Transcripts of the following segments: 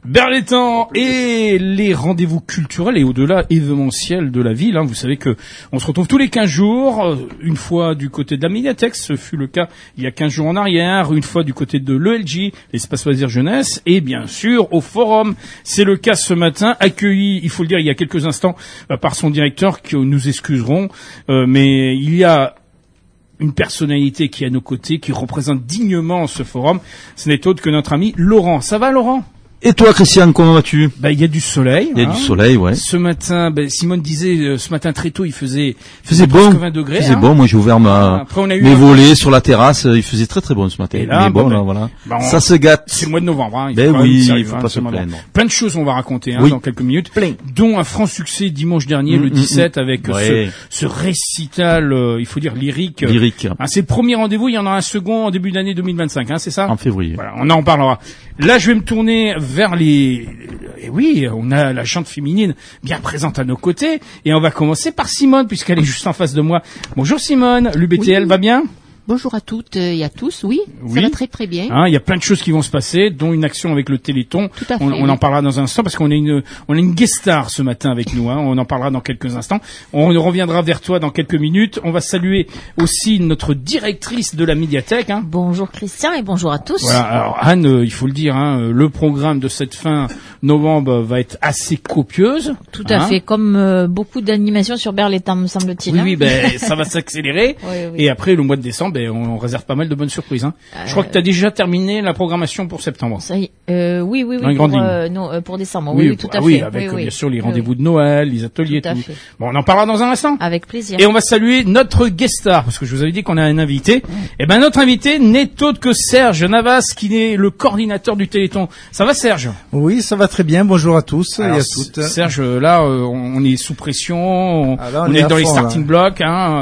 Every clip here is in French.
Berlétan et les rendez-vous culturels et au-delà événementiels de la ville. Vous savez que on se retrouve tous les 15 jours, une fois du côté de la médiathèque, ce fut le cas il y a 15 jours en arrière, une fois du côté de l'ELJ, l'espace loisirs jeunesse, et bien sûr au forum. C'est le cas ce matin, accueilli, il faut le dire, il y a quelques instants par son directeur, que nous excuserons, mais il y a une personnalité qui est à nos côtés, qui représente dignement ce forum. Ce n'est autre que notre ami Laurent. Ça va, Laurent ? Et toi, Christian, comment vas-tu? Il y a du soleil. Il y a du soleil, ouais. Ce matin, Simone disait, ce matin très tôt, il faisait bon. 20 degrés. Il faisait bon. Moi, j'ai ouvert mes volets sur la terrasse. Il faisait très très bon ce matin. Et là, voilà. Ça se gâte. C'est le mois de novembre, il faut pas se plaindre. Plein de choses on va raconter, dans quelques minutes. Dont un franc succès dimanche dernier, le 17, avec ce récital, il faut dire lyrique. C'est le premier rendez-vous. Il y en a un second en début d'année 2025, c'est ça? En février. Voilà, on en parlera. Là, je vais me tourner vers les... Et oui, on a la chante féminine bien présente à nos côtés. Et on va commencer par Simone, puisqu'elle est juste en face de moi. Bonjour Simone, l'UBTL va bien? Bonjour à toutes et à tous, oui. Ça va très très bien. Il y a plein de choses qui vont se passer, dont une action avec le Téléthon. Tout à fait, on en parlera dans un instant, parce qu'on a une guest star ce matin avec nous. On en parlera dans quelques instants. On reviendra vers toi dans quelques minutes. On va saluer aussi notre directrice de la médiathèque. Bonjour Christian et bonjour à tous. Voilà. Alors Anne, il faut le dire, le programme de cette fin novembre va être assez copieuse. Tout à fait, comme beaucoup d'animations sur Berlétan, me semble-t-il. Oui, ça va s'accélérer. Oui. Et après, le mois de décembre, on réserve pas mal de bonnes surprises. Je crois que tu as déjà terminé la programmation pour septembre. Ça y est. Oui. Pour décembre. Oui, tout à fait. Oui, avec bien sûr les rendez-vous de Noël, les ateliers, tout. Bon, on en parlera dans un instant. Avec plaisir. Et on va saluer notre guest star, parce que je vous avais dit qu'on a un invité. Et notre invité n'est autre que Serge Navas, qui est le coordinateur du Téléthon. Ça va, Serge? Oui, ça va très bien. Bonjour à tous et à toutes. Serge, là, on est sous pression. On est dans les starting blocks.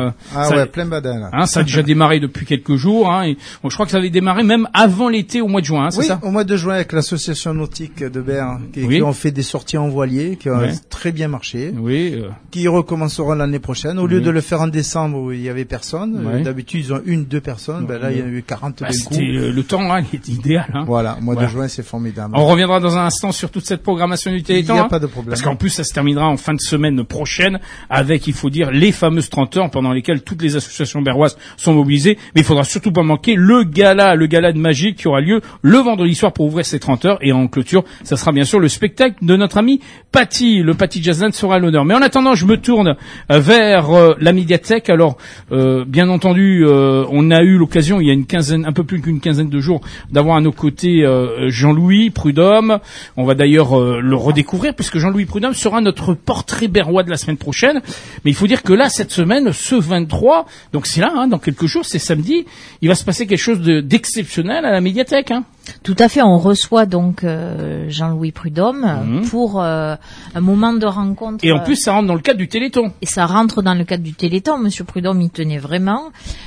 Plein badin, là. Ça a déjà démarré depuis quelques jours. Je crois que ça avait démarré même avant l'été, au mois de juin, c'est ça? Oui, au mois de juin, avec l'association nautique de Berre, qui ont fait des sorties en voilier, qui ont très bien marché. Qui recommenceront l'année prochaine. Au lieu de le faire en décembre où il y avait personne, d'habitude ils ont 1-2 personnes, là il y a eu 40 d'un coup. Le temps, il est idéal. Voilà, au mois de juin, c'est formidable. On reviendra dans un instant sur toute cette programmation du Téléthon. Il n'y a pas de problème. Parce qu'en plus, ça se terminera en fin de semaine prochaine avec, il faut dire, les fameuses 30 heures pendant lesquelles toutes les associations berroises sont mobilisées. Mais il faudra surtout pas manquer le gala de magie qui aura lieu le vendredi soir pour ouvrir ces 30 heures. Et en clôture, ça sera bien sûr le spectacle de notre ami Patty. Le Patty Jazzland sera à l'honneur. Mais en attendant, je me tourne vers la médiathèque. Alors, bien entendu, on a eu l'occasion, il y a un peu plus qu'une quinzaine de jours, d'avoir à nos côtés Jean-Louis Prudhomme. On va d'ailleurs le redécouvrir, puisque Jean-Louis Prudhomme sera notre portrait berrois de la semaine prochaine. Mais il faut dire que là, cette semaine, ce 23, donc c'est là, dans quelques jours, c'est samedi, il va se passer quelque chose d'exceptionnel à la médiathèque. Tout à fait, on reçoit donc Jean-Louis Prudhomme pour un moment de rencontre. Et en plus, ça rentre dans le cadre du Téléthon. Et ça rentre dans le cadre du Téléthon. Monsieur Prudhomme y tenait vraiment.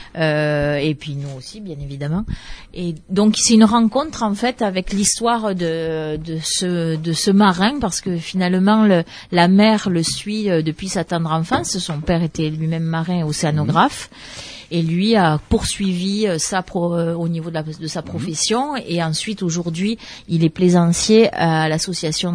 Et puis nous aussi, bien évidemment. Et donc c'est une rencontre en fait avec l'histoire de ce marin, parce que finalement la mer le suit depuis sa tendre enfance. Son père était lui-même marin océanographe. Et lui a poursuivi au niveau de sa profession, et ensuite aujourd'hui il est plaisancier à l'association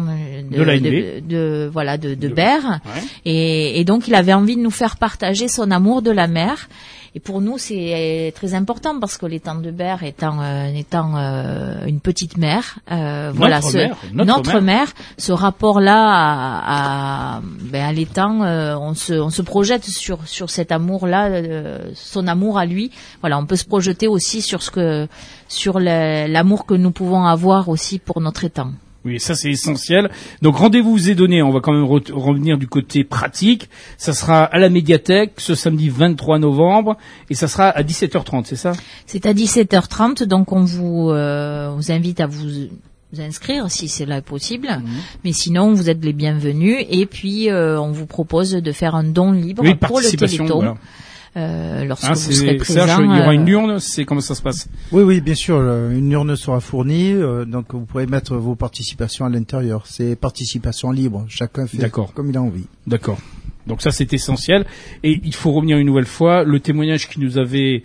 de Berre, et donc il avait envie de nous faire partager son amour de la mer. Et pour nous, c'est très important parce que l'étang de Berre étant une petite mer, notre mer, ce rapport-là à l'étang, on se projette sur cet amour-là, son amour à lui. Voilà, on peut se projeter aussi sur l'amour que nous pouvons avoir aussi pour notre étang. Oui, ça c'est essentiel. Donc rendez-vous vous est donné, on va quand même revenir du côté pratique. Ça sera à la médiathèque ce samedi 23 novembre et ça sera à 17h30, c'est ça? C'est à 17h30, donc on vous invite à vous inscrire si c'est là possible. Mais sinon, vous êtes les bienvenus, et puis on vous propose de faire un don libre pour le Téléthon. Voilà. Lorsque vous serez présent. Serge, il y aura une urne, c'est comment ça se passe? Oui, bien sûr, une urne sera fournie, donc vous pourrez mettre vos participations à l'intérieur. C'est participation libre, chacun fait comme il a envie. D'accord. Donc ça, c'est essentiel. Et il faut revenir une nouvelle fois. Le témoignage qu'il nous avait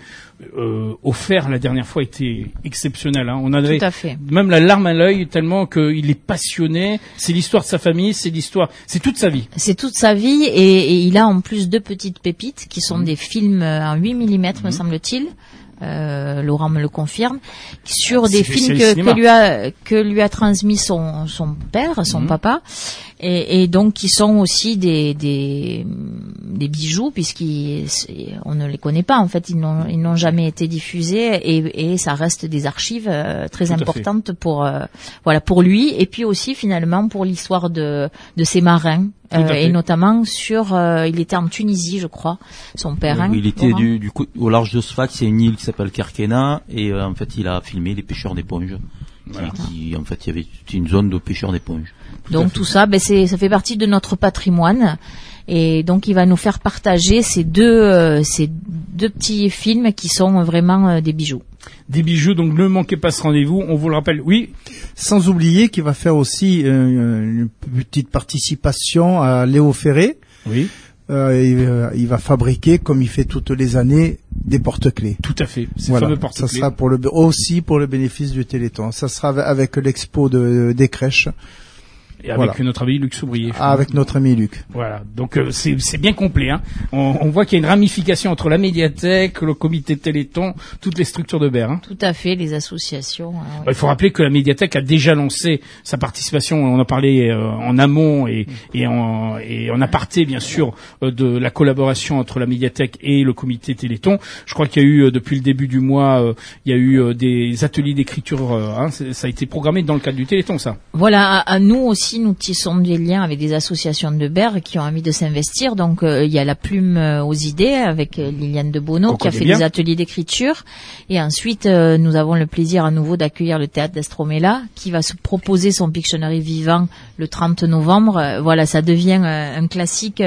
offert la dernière fois était exceptionnel. Hein. On avait même la larme à l'œil tellement qu'il est passionné. C'est l'histoire de sa famille, c'est toute sa vie. C'est toute sa vie et il a en plus 2 petites pépites qui sont des films en 8 mm, me semble-t-il. Laurent me le confirme, sur des films que lui a transmis son père, son papa, et donc qui sont aussi des bijoux puisqu'on ne les connaît pas en fait, ils n'ont jamais été diffusés et ça reste des archives très importantes pour lui et puis aussi finalement pour l'histoire de ces marins. Et notamment il était en Tunisie, je crois, son père. Il était du coup au large de Sfax, il y a une île qui s'appelle Kerkena, et en fait il a filmé les pêcheurs d'éponges. Voilà. En fait il y avait une zone de pêcheurs d'éponges. Donc tout ça, ça fait partie de notre patrimoine. Et donc il va nous faire partager ces deux petits films qui sont vraiment des bijoux. Des bijoux, donc ne manquez pas ce rendez-vous, on vous le rappelle, oui. Sans oublier qu'il va faire aussi une petite participation à Léo Ferré. Oui. Il va fabriquer, comme il fait toutes les années, des porte-clés. Tout à fait, ces fameux porte-clés. Ça sera aussi pour le bénéfice du Téléthon. Ça sera avec l'expo des crèches. Et avec notre ami Luc Soubrier. Avec notre ami Luc. Voilà, donc c'est bien complet. Hein. On voit qu'il y a une ramification entre la médiathèque, le comité Téléthon, toutes les structures de Berre. Hein. Tout à fait, les associations. Il faut rappeler que la médiathèque a déjà lancé sa participation. On en parlait en amont et en aparté, bien sûr, de la collaboration entre la médiathèque et le comité Téléthon. Je crois qu'il y a eu depuis le début du mois, il y a eu des ateliers d'écriture. Ça a été programmé dans le cadre du Téléthon, ça. Voilà, à nous aussi. Nous tissons des liens avec des associations de Berre qui ont envie de s'investir. Donc il y a la Plume aux idées avec Liliane de Bonneau qui a fait des ateliers d'écriture. Et ensuite nous avons le plaisir à nouveau d'accueillir le théâtre d'Astromela qui va se proposer son Pictionary vivant le 30 novembre. Voilà, ça devient un classique.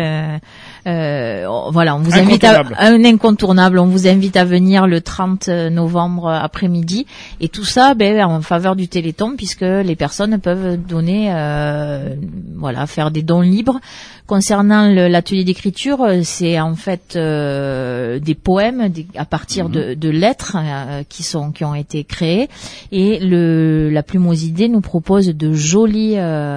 Voilà, on vous invite un incontournable. On vous invite à venir le 30 novembre après-midi. Et tout ça, en faveur du Téléthon puisque les personnes peuvent donner faire des dons libres. Concernant l'atelier d'écriture, c'est en fait des poèmes à partir de lettres qui ont été créées et la Plume aux idées nous propose de jolies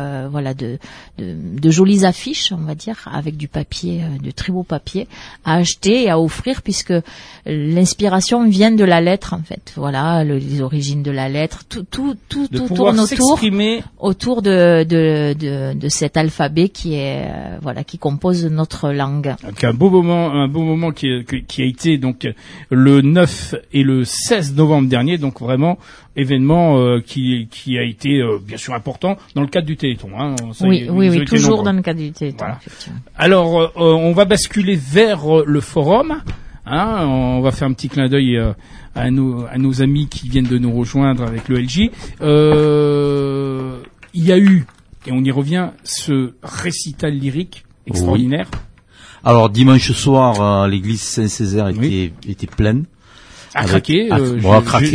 de jolies affiches, on va dire, avec du papier, de très beau papier à acheter et à offrir puisque l'inspiration vient de la lettre en fait. Voilà, les origines de la lettre, tout tourne autour de cet alphabet qui compose notre langue. Donc un beau moment qui a été donc le 9 et le 16 novembre dernier, donc vraiment événement qui a été bien sûr important dans le cadre du Téléthon. Hein. Oui, toujours dans le cadre du Téléthon. Voilà. Alors on va basculer vers le forum. Hein, on va faire un petit clin d'œil à nos amis qui viennent de nous rejoindre avec le LJ. Il y a eu, et on y revient, ce récital lyrique extraordinaire. Oui. Alors dimanche soir, l'église Saint-Césaire était pleine. À craquer. Oui,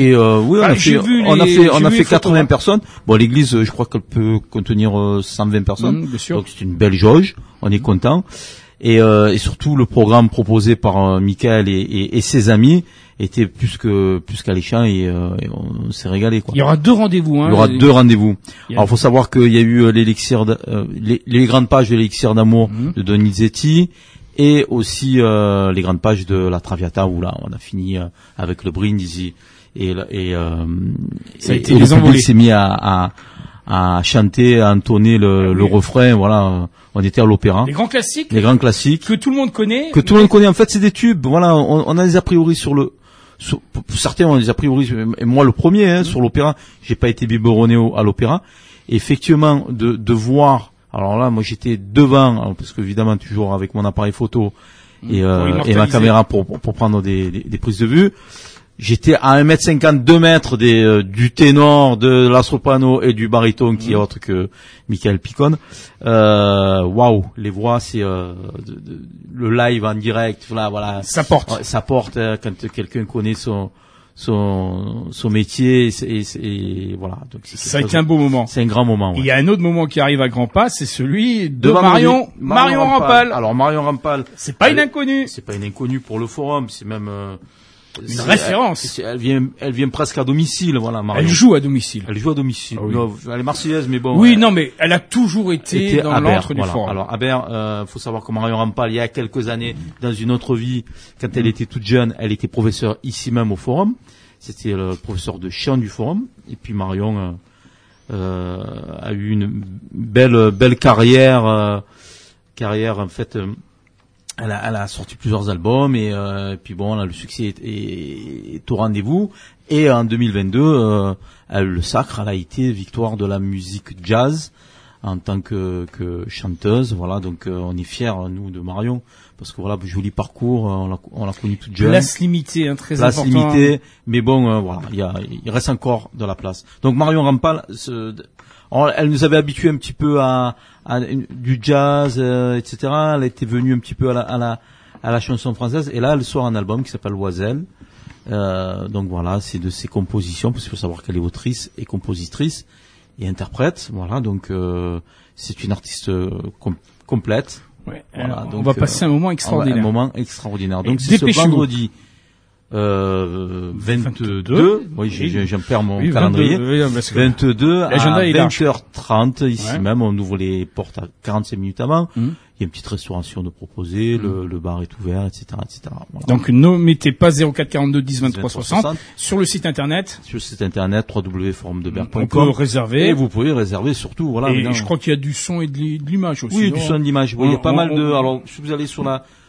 on a fait 80 personnes. Bon, l'église, je crois qu'elle peut contenir 120 personnes. Bien sûr. Donc c'est une belle jauge. On est content. Et surtout le programme proposé par Michael et ses amis était plus qu'alléchant et on s'est régalé quoi. Il y aura 2 rendez-vous. Il y aura 2 rendez-vous. Alors il faut savoir qu'il y a eu l'élixir les grandes pages de l'élixir d'amour de Donizetti et aussi les grandes pages de la Traviata où là on a fini avec le brindisi et ça a été le public s'est mis à chanter, à entonner le refrain, voilà. On était à l'opéra. Les grands classiques. Que tout le monde connaît. En fait, c'est des tubes. Voilà. On a des a priori certains ont des a priori, et moi le premier, sur l'opéra. J'ai pas été biberonné à l'opéra. Et effectivement, de voir, alors là, moi j'étais devant, parce qu'évidemment, toujours avec mon appareil photo et ma caméra pour prendre des prises de vue. J'étais à 1m50, 2 mètres du ténor, de la soprano et du baryton qui est autre que Michael Picone. Waouh, les voix, c'est le live en direct, voilà. Ça porte quand quelqu'un connaît son métier et voilà. Donc ça a été un beau moment. C'est un grand moment. Ouais. Il y a un autre moment qui arrive à grands pas, c'est celui de Marion Rampal. Alors Marion Rampal, c'est pas une inconnue. C'est pas une inconnue pour le forum, c'est même une référence. Elle vient presque à domicile, voilà. Marion. Elle joue à domicile. Elle joue à domicile. Ah oui. Non, elle est marseillaise, mais bon. Oui, non, mais elle a toujours été dans l'antre du forum. Alors, Aber, faut savoir que Marion Rampal, il y a quelques années, dans une autre vie, quand elle était toute jeune, elle était professeure ici même au forum. C'était le professeur de chant du forum. Et puis Marion, a eu une belle carrière, en fait, elle a sorti plusieurs albums et puis bon, là, le succès est au rendez-vous. Et en 2022, le Sacre, elle a été victoire de la musique jazz en tant que chanteuse. Voilà, donc on est fiers nous de Marion parce que voilà, joli parcours, on l'a connue toute jeune. Place limitée, très important. Place limitée, mais bon, voilà, il reste encore de la place. Donc Marion Rampal, elle nous avait habitués un petit peu à du jazz, etc. Elle était venue un petit peu à la chanson française, et là elle sort un album qui s'appelle Oiselle. Donc voilà, c'est de ses compositions, parce qu'il faut savoir qu'elle est autrice et compositrice et interprète. Voilà, donc c'est une artiste complète. Ouais, voilà, donc on va passer un moment extraordinaire. Un moment extraordinaire. Donc c'est ce vendredi 22. Oui, j'en perds mon calendrier. 22 à 20h30 ici même. On ouvre les portes à 45 minutes avant. Il y a une petite restauration de proposer, le bar est ouvert, etc., etc. Voilà. Donc ne mettez pas 04 42 10 23 60 sur le site internet. Sur le site internet www.forumdeberre.com. On peut réserver. Et vous pouvez réserver surtout, voilà. Et je crois qu'il y a du son et de l'image aussi. Oui, du son et de l'image. Oui, il y a pas mal de. Alors, si vous allez sur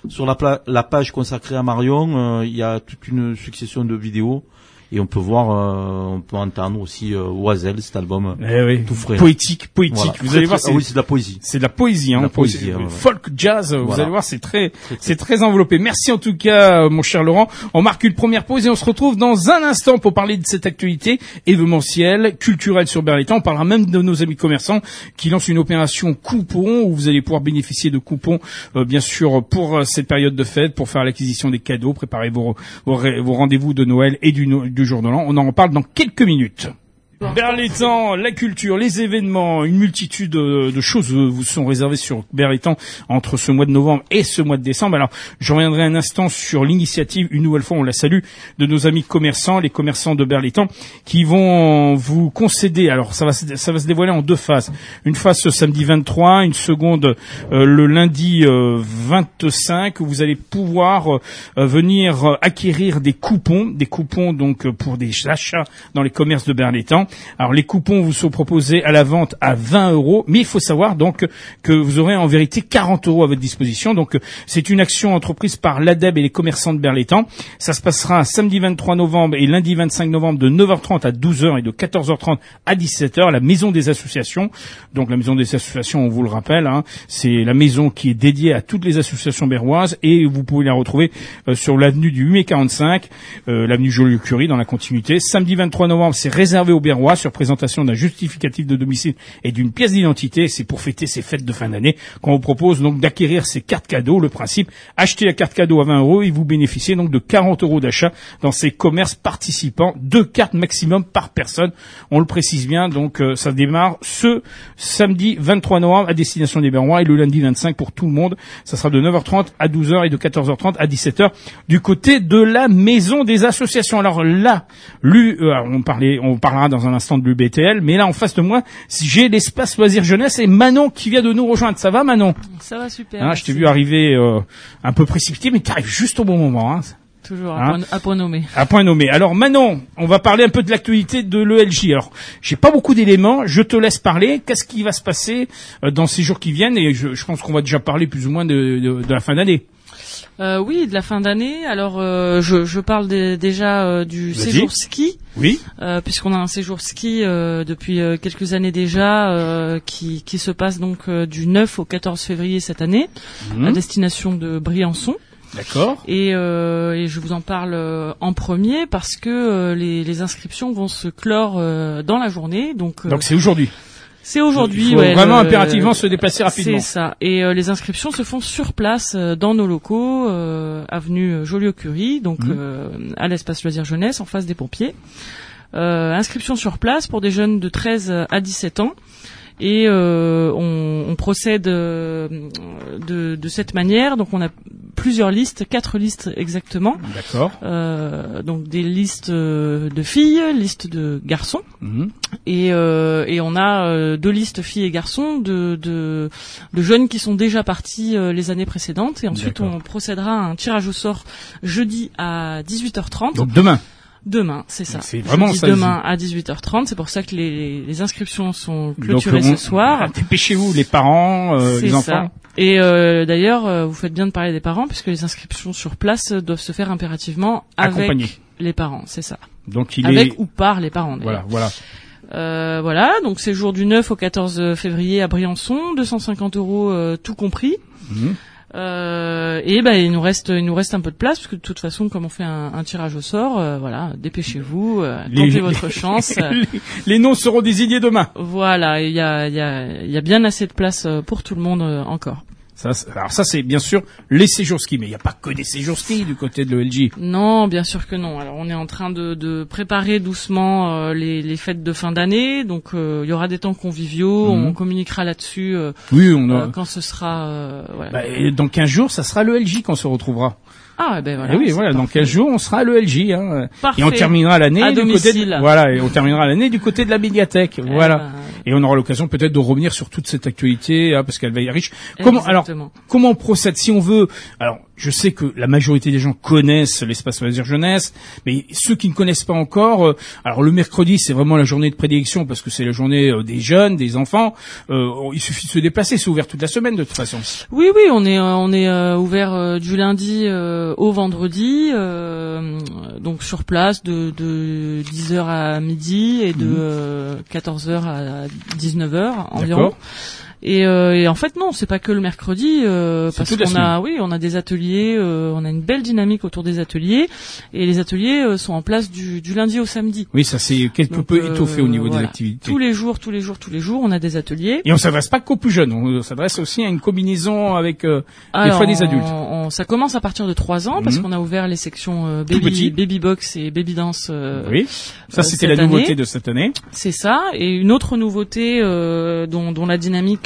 la page consacrée à Marion, il y a toute une succession de vidéos. Et on peut voir, on peut entendre aussi Oiselle, cet album tout frais. Poétique. Voilà. Vous allez voir, oui, c'est de la poésie. C'est de la poésie, hein. La poésie, folk, jazz. Voilà. Vous allez voir, c'est très enveloppé. Merci en tout cas, mon cher Laurent. On marque une première pause et on se retrouve dans un instant pour parler de cette actualité événementielle, culturelle sur Berlétan. On parlera même de nos amis commerçants qui lancent une opération coupon où vous allez pouvoir bénéficier de coupons, bien sûr, pour cette période de fête, pour faire l'acquisition des cadeaux, préparer vos rendez-vous de Noël et du jour de l'an. On en reparle dans quelques minutes. Berlétan, la culture, les événements, une multitude de choses vous sont réservées sur Berlétan entre ce mois de novembre et ce mois de décembre. Alors, je reviendrai un instant sur l'initiative, une nouvelle fois, on la salue, de nos amis commerçants, les commerçants de Berlétan, qui vont vous concéder, alors ça va se dévoiler en deux phases. Une phase ce samedi 23, une seconde le lundi 25, où vous allez pouvoir venir acquérir des coupons donc pour des achats dans les commerces de Berlétan. Alors les coupons vous sont proposés à la vente à 20 €, mais il faut savoir donc que vous aurez en vérité 40 € à votre disposition. Donc c'est une action entreprise par l'ADEB et les commerçants de Berlétan. Ça se passera samedi 23 novembre et lundi 25 novembre de 9h30 à 12h et de 14h30 à 17h, la maison des associations. Donc la maison des associations, on vous le rappelle, hein, c'est la maison qui est dédiée à toutes les associations berroises, et vous pouvez la retrouver sur l'avenue du 8 mai 45, l'avenue Joliot-Curie dans la continuité. Samedi 23 novembre, c'est réservé aux Berrois sur présentation d'un justificatif de domicile et d'une pièce d'identité. C'est pour fêter ces fêtes de fin d'année qu'on vous propose donc d'acquérir ces cartes cadeaux. Le principe, acheter la carte cadeau à 20 € et vous bénéficiez donc de 40 € d'achat dans ces commerces participants. 2 cartes maximum par personne. On le précise bien, donc ça démarre ce samedi 23 novembre à destination des Berrois et le lundi 25 pour tout le monde. Ça sera de 9h30 à 12h et de 14h30 à 17h du côté de la maison des associations. Alors là, on parlera dans un instant de l'UBTL, mais là en face de moi, j'ai l'espace loisirs jeunesse et Manon qui vient de nous rejoindre. Ça va, Manon? Ça va super. Je t'ai vu arriver un peu précipité, mais tu arrives juste au bon moment. Hein. Toujours à point nommé. À point nommé. Alors Manon, on va parler un peu de l'actualité de l'ELJ. Alors, j'ai pas beaucoup d'éléments, je te laisse parler. Qu'est-ce qui va se passer dans ces jours qui viennent? Et je pense qu'on va déjà parler plus ou moins de la fin d'année. Oui, de la fin d'année. Alors, je parle déjà du séjour ski. Oui. Puisqu'on a un séjour ski depuis quelques années déjà, qui se passe donc du 9 au 14 février cette année, à destination de Briançon. D'accord. Et je vous en parle en premier parce que les inscriptions vont se clore dans la journée. Donc c'est aujourd'hui. C'est aujourd'hui. Il faut vraiment impérativement se déplacer rapidement. C'est ça. Et les inscriptions se font sur place dans nos locaux, avenue Joliot-Curie, donc à l'espace loisirs jeunesse, en face des pompiers. Inscription sur place pour des jeunes de 13 à 17 ans. Et on procède de cette manière. Donc on a plusieurs listes, 4 listes exactement. D'accord. Donc des listes de filles, listes de garçons. Et on a 2 listes filles et garçons de jeunes qui sont déjà partis les années précédentes. Et ensuite on procédera à un tirage au sort jeudi à 18h30. Donc demain, c'est ça. C'est vraiment ça. Demain à 18h30, c'est pour ça que les inscriptions sont clôturées ce soir. Dépêchez-vous, les parents, les enfants. Ça. Et d'ailleurs, vous faites bien de parler des parents, puisque les inscriptions sur place doivent se faire impérativement avec les parents, c'est ça. Donc avec ou par les parents. Voilà. Voilà, donc séjour du 9 au 14 février à Briançon, 250 € tout compris. Et il nous reste un peu de place, parce que de toute façon, comme on fait un tirage au sort, voilà, dépêcêz-vous, tentez votre chance. Les noms seront désignés demain. Voilà, il y a bien assez de place pour tout le monde encore. Alors ça c'est bien sûr les séjours ski, mais il n'y a pas que des séjours ski du côté de l'ELJ. Non, bien sûr que non. Alors on est en train de préparer doucement les fêtes de fin d'année, donc il y aura des temps conviviaux, on communiquera là-dessus quand ce sera... et dans 15 jours, ça sera l'ELJ quand on se retrouvera. Ah ben voilà. Et oui, voilà. Dans 15 jours, on sera à l'ELJ. Parfait. Et on terminera l'année à du domicile. côté. Et on terminera l'année du côté de la médiathèque. Voilà. Et on aura l'occasion peut-être de revenir sur toute cette actualité, parce qu'elle va y riche. Comment on procède si on veut? Alors, je sais que la majorité des gens connaissent l'espace loisirs jeunesse, mais ceux qui ne connaissent pas encore, alors le mercredi c'est vraiment la journée de prédilection parce que c'est la journée des jeunes, des enfants. Il suffit de se déplacer, c'est ouvert toute la semaine de toute façon. Oui, on est ouvert du lundi au vendredi, donc sur place de 10h à midi et de 14h à 19h environ. D'accord. Et en fait non, c'est pas que le mercredi, parce qu'on a des ateliers, on a une belle dynamique autour des ateliers, et les ateliers sont en place du lundi au samedi. Oui, ça c'est quelque peu étoffé au niveau des activités. Tous les jours, on a des ateliers. Et on s'adresse pas qu'aux plus jeunes, on s'adresse aussi à une combinaison avec des fois des adultes. Ça commence à partir de 3 ans, parce qu'on a ouvert les sections baby box et baby dance. Oui, ça c'était la nouveauté de cette année. C'est ça, et une autre nouveauté dont la dynamique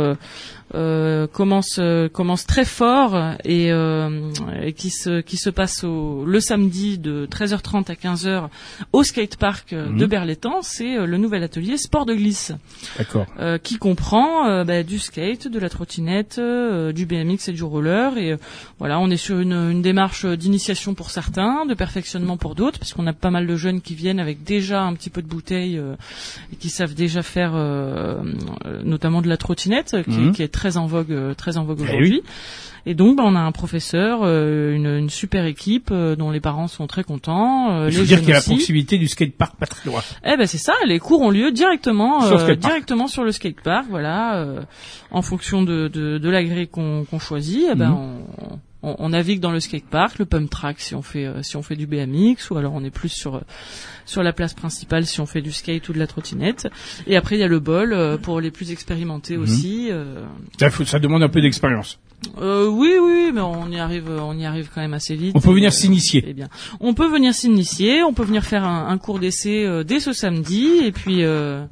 commence très fort et qui se passe le samedi de 13h30 à 15h au skatepark de Berlétan, c'est le nouvel atelier sport de glisse. D'accord. Qui comprend du skate, de la trottinette, du BMX et du roller, et voilà, on est sur une démarche d'initiation pour certains, de perfectionnement pour d'autres, parce qu'on a pas mal de jeunes qui viennent avec déjà un petit peu de bouteille et qui savent déjà faire notamment de la trottinette qui est très en vogue aujourd'hui. Et donc on a un professeur, une super équipe dont les parents sont très contents. Il faut dire qu'il y a la proximité du skatepark pas très loin. C'est ça, les cours ont lieu directement sur le skatepark, voilà, en fonction de l'agré qu'on choisit. On navigue dans le skatepark, le pump track si on fait du BMX, ou alors on est plus sur la place principale si on fait du skate ou de la trottinette. Et après il y a le bol pour les plus expérimentés aussi. Ça demande un peu d'expérience. Oui, mais on y arrive quand même assez vite. On peut venir s'initier. Bien. On peut venir s'initier, on peut venir faire un cours d'essai dès ce samedi, et puis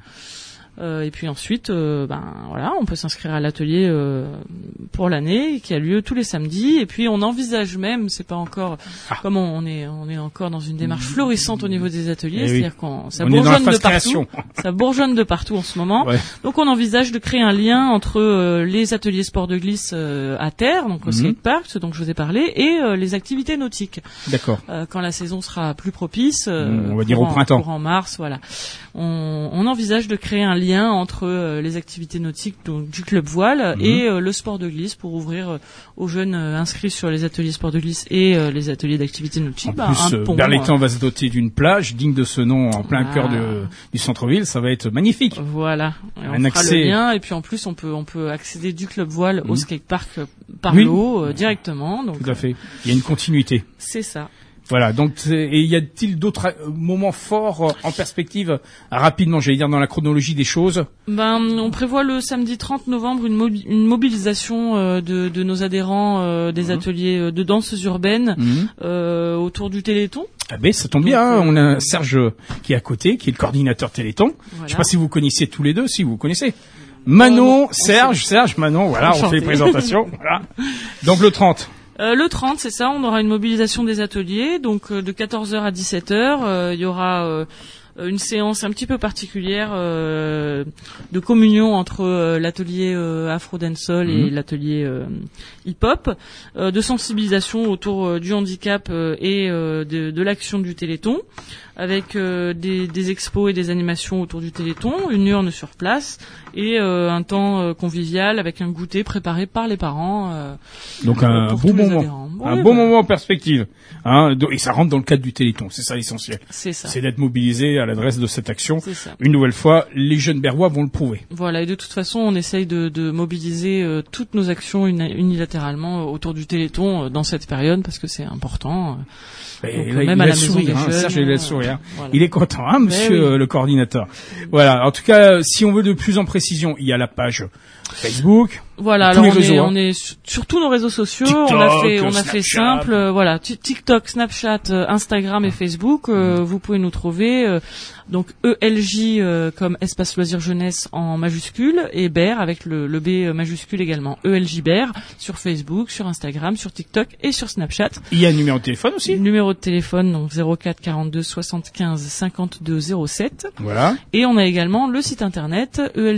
ensuite, on peut s'inscrire à l'atelier pour l'année qui a lieu tous les samedis. Et puis on envisage même, c'est pas encore, comme on est encore dans une démarche florissante au niveau des ateliers, c'est-à-dire ça bourgeonne de partout. Ça bourgeonne de partout en ce moment. Ouais. Donc on envisage de créer un lien entre les ateliers sport de glisse à terre, donc au skatepark, ce dont je vous ai parlé, et les activités nautiques. D'accord. Quand la saison sera plus propice, on va dire au printemps, courant mars, voilà. On envisage de créer un lien entre les activités nautiques donc du club voile et le sport de glisse pour ouvrir aux jeunes inscrits sur les ateliers sport de glisse et les ateliers d'activités nautiques. En plus, Berlétan va se doter d'une plage digne de ce nom en plein cœur du centre-ville. Ça va être magnifique. Voilà. Et on fera le lien, et puis en plus on peut accéder du club voile au skatepark par l'eau directement. Donc, tout à fait. Il y a une continuité. C'est ça. Voilà, donc et y a-t-il d'autres moments forts en perspective rapidement, j'allais dire dans la chronologie des choses? On prévoit le samedi 30 novembre une mobilisation de nos adhérents des ateliers de danses urbaines autour du Téléthon. Ah ben ça tombe bien, on a Serge qui est à côté, qui est le coordinateur Téléthon. Voilà. Je sais pas si vous connaissiez tous les deux, si vous connaissez. Manon, Serge, Manon, voilà, on fait les présentations. Voilà. Donc le 30. Le 30, c'est ça, on aura une mobilisation des ateliers, donc de 14h à 17h, il y aura une séance un petit peu particulière de communion entre l'atelier Afro Dancehall et l'atelier hip-hop, de sensibilisation autour du handicap et de l'action du Téléthon, avec des expos et des animations autour du Téléthon, une urne sur place et un temps convivial avec un goûter préparé par les parents. Donc un bon moment, moment en perspective. Hein, et ça rentre dans le cadre du Téléthon, c'est ça l'essentiel. C'est ça. C'est d'être mobilisé à l'adresse de cette action. Une nouvelle fois, les jeunes berrois vont le prouver. Voilà, et de toute façon, on essaye de mobiliser toutes nos actions unilatéralement autour du Téléthon dans cette période parce que c'est important. Et là, même à la maison des jeunes, Serge, il a le sourire. Voilà. Il est content, hein, monsieur le coordinateur. Voilà. En tout cas, si on veut de plus en précision, il y a la page Facebook. Voilà, alors on est sur tous nos réseaux sociaux, TikTok, on a fait simple, voilà, TikTok, Snapchat, Instagram et Facebook, vous pouvez nous trouver donc ELJ comme espace loisir jeunesse en majuscule et BER avec le B majuscule également, ELJ BER sur Facebook, sur Instagram, sur TikTok et sur Snapchat. Il y a un numéro de téléphone aussi. Numéro de téléphone donc 04 42 75 52 07. Voilà. Et on a également le site internet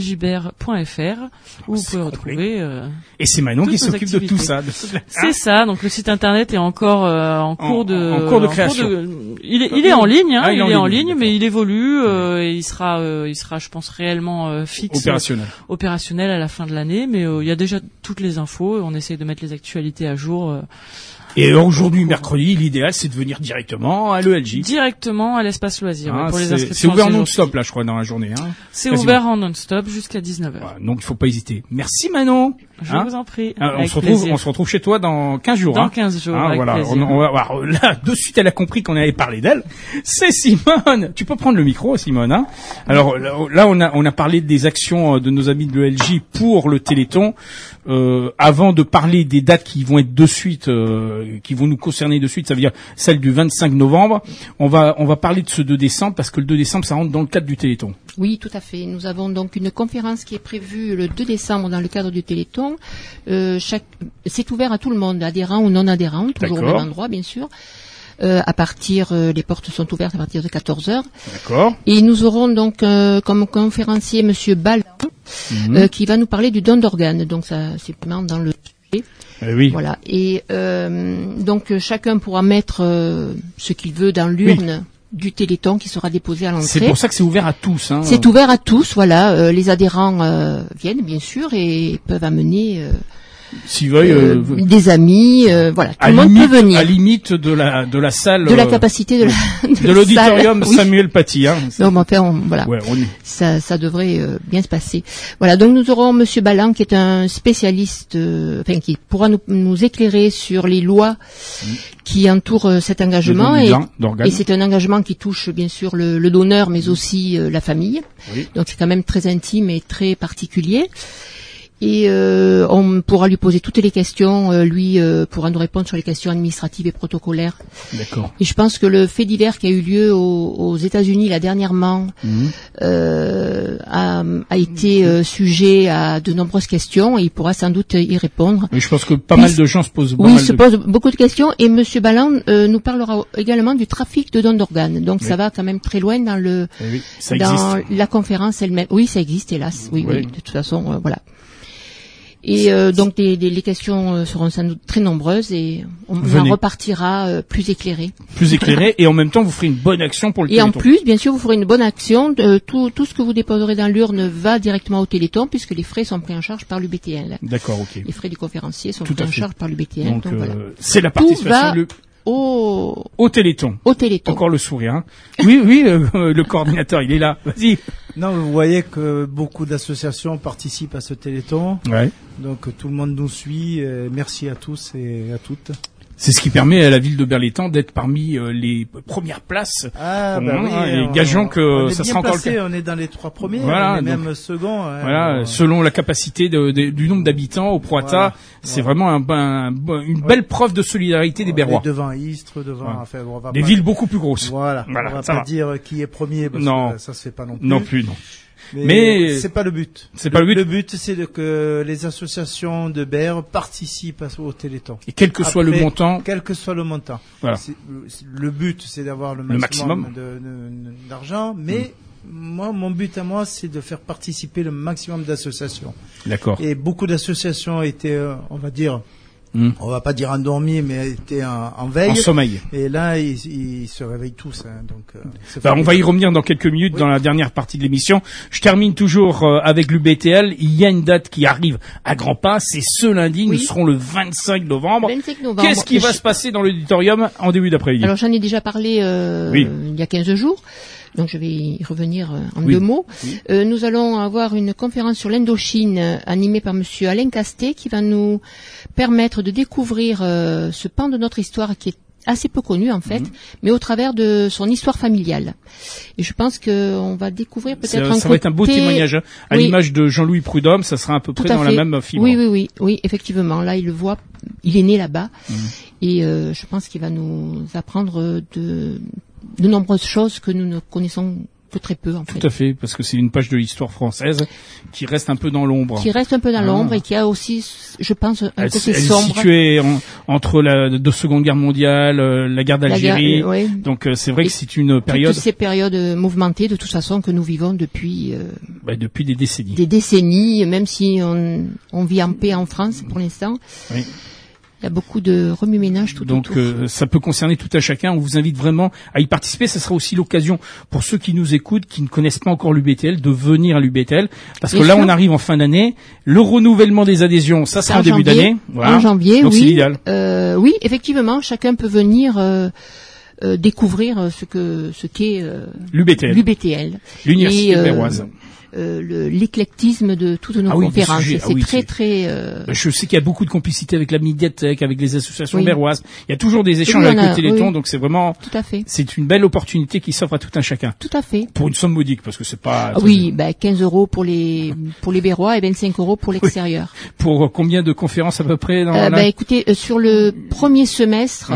eljber.fr où vous pouvez retrouver et c'est Manon qui s'occupe de tout ça. C'est ça. Donc le site internet est encore en cours de création. Il est en ligne, hein, il est en ligne, mais il évolue et il sera, je pense, réellement fixe, opérationnel à la fin de l'année. Mais il y a déjà toutes les infos. On essaye de mettre les actualités à jour. Et aujourd'hui, mercredi, l'idéal, c'est de venir directement à l'ELJ. Directement à l'espace loisir, pour les inscriptions. C'est ouvert non-stop, là, je crois, dans la journée, hein. C'est ouvert en non-stop jusqu'à 19h. Voilà, donc, il faut pas hésiter. Merci, Manon. Je vous en prie. On se retrouve chez toi dans 15 jours. Dans 15 jours, avec voilà. plaisir. On va voir. Là, de suite, elle a compris qu'on avait parlé d'elle. C'est Simone. Tu peux prendre le micro, Simone, hein. Alors, là, on a parlé des actions de nos amis de l'ELJ pour le Téléthon. Avant de parler des dates qui vont être de suite, qui vont nous concerner de suite, ça veut dire celle du 25 novembre. On va parler de ce 2 décembre parce que le 2 décembre, ça rentre dans le cadre du Téléthon. Oui, tout à fait. Nous avons donc une conférence qui est prévue le 2 décembre dans le cadre du Téléthon. C'est ouvert à tout le monde, adhérents ou non adhérents, toujours au même endroit, bien sûr. Les portes sont ouvertes à partir de 14h. D'accord. Et nous aurons donc comme conférencier Monsieur Ballin, qui va nous parler du don d'organes. Donc ça, c'est vraiment dans le oui. Voilà. Et donc chacun pourra mettre ce qu'il veut dans l'urne du Téléthon qui sera déposé à l'entrée. C'est pour ça que c'est ouvert à tous. Hein. C'est ouvert à tous, voilà. Les adhérents viennent bien sûr et peuvent amener s'ils veulent des amis, voilà. Tout le monde peut venir. À limite de la salle. De la capacité de l'auditorium salle, Samuel Paty. Hein. Non, mais enfin, voilà. Ouais, ça devrait bien se passer. Voilà. Donc nous aurons Monsieur Ballan qui est un spécialiste, qui pourra nous éclairer sur les lois qui entourent cet engagement et c'est un engagement qui touche bien sûr le donneur mais aussi la famille. Oui. Donc c'est quand même très intime et très particulier. Et on pourra lui poser toutes les questions. Lui pourra nous répondre sur les questions administratives et protocolaires. D'accord. Et je pense que le fait divers qui a eu lieu aux États-Unis là dernièrement a été sujet à de nombreuses questions et il pourra sans doute y répondre. Oui, je pense que pas mal de gens se posent. Posent beaucoup de questions. Et Monsieur Ballan nous parlera également du trafic de dons d'organes. Donc ça va quand même très loin dans la conférence elle-même. Oui, ça existe, hélas. Oui. De toute façon, voilà. Et donc les questions seront sans doute très nombreuses et on en repartira plus éclairé. Plus éclairé et en même temps vous ferez une bonne action pour le Téléthon. Et en plus, bien sûr, vous ferez une bonne action. Tout ce que vous déposerez dans l'urne va directement au Téléthon puisque les frais sont pris en charge par l'UBTL. D'accord, ok. Les frais du conférencier sont pris en charge par l'UBTL. Donc voilà. C'est la participation au Téléthon. Au Téléthon. Encore le sourire. Hein. Oui, le coordinateur, il est là. Vas-y. Non, vous voyez que beaucoup d'associations participent à ce Téléthon. Ouais. Donc tout le monde nous suit. Merci à tous et à toutes. C'est ce qui permet à la ville de Berlétan d'être parmi les premières places. Et gageons que ça sera encore le cas. On est dans les 3 premiers, on est même second. Voilà, selon la capacité du nombre d'habitants au Proata, c'est vraiment une belle preuve de solidarité des Berrois. Devant Istres, des villes beaucoup plus grosses. Voilà. On va pas dire qui est premier parce que ça se fait pas non plus. Non plus, non. Mais c'est pas le but. C'est pas le but. Le but, c'est que les associations de Berre participent au Téléthon. Et quel que soit le montant. Quel que soit le montant. Voilà. Le but, c'est d'avoir le maximum d'argent, mais moi, mon but à moi, c'est de faire participer le maximum d'associations. D'accord. Et beaucoup d'associations étaient, on va dire, on va pas dire endormis, mais étaient en veille. En sommeil. Et là, ils se réveillent tous. Donc, on va y revenir dans quelques minutes dans la dernière partie de l'émission. Je termine toujours avec l'UBTL. Il y a une date qui arrive à grands pas. C'est ce lundi. Nous serons le 25 novembre. 25 novembre. Qu'est-ce qui va se passer dans l'auditorium en début d'après-midi? Alors, j'en ai déjà parlé il y a 15 jours. Donc je vais y revenir en 2 mots. Nous allons avoir une conférence sur l'Indochine animée par monsieur Alain Castet qui va nous permettre de découvrir ce pan de notre histoire qui est assez peu connu en fait, mais au travers de son histoire familiale. Et je pense qu'on va découvrir peut-être ça va être un beau témoignage à l'image de Jean-Louis Prudhomme, ça sera à peu près dans la même fibre. Oui, effectivement. Là, il le voit, il est né là-bas et je pense qu'il va nous apprendre de nombreuses choses que nous ne connaissons que très peu en fait. Tout à fait, parce que c'est une page de l'histoire française qui reste un peu dans l'ombre. Qui reste un peu dans l'ombre et qui a aussi, je pense, un côté sombre. Elle est située entre la Seconde Guerre mondiale, la guerre d'Algérie. Donc c'est vrai que c'est une période. Toutes ces périodes mouvementées de toute façon que nous vivons depuis. Depuis des décennies. Des décennies, même si on vit en paix en France pour l'instant. Oui. Il y a beaucoup de remue-ménage tout autour. Donc ça peut concerner tout à chacun. On vous invite vraiment à y participer. Ça sera aussi l'occasion pour ceux qui nous écoutent, qui ne connaissent pas encore l'UBTL, de venir à l'UBTL. Parce que là, on arrive en fin d'année. Le renouvellement des adhésions, ça sera en début d'année. Voilà. En janvier, donc c'est l'idéal. Oui, effectivement, chacun peut venir découvrir ce qu'est l'UBTL. L'Université berroise. L'éclectisme de toutes nos conférences. C'est très. Je sais qu'il y a beaucoup de complicité avec la médiathèque, avec les associations berroises. Il y a toujours des échanges avec le Téléthon, donc c'est vraiment. Tout à fait. C'est une belle opportunité qui s'offre à tout un chacun. Tout à fait. Pour une somme modique, parce que c'est pas. 15 euros pour les Berrois et 25 euros pour l'extérieur. Pour combien de conférences à peu près écoutez, sur le premier semestre.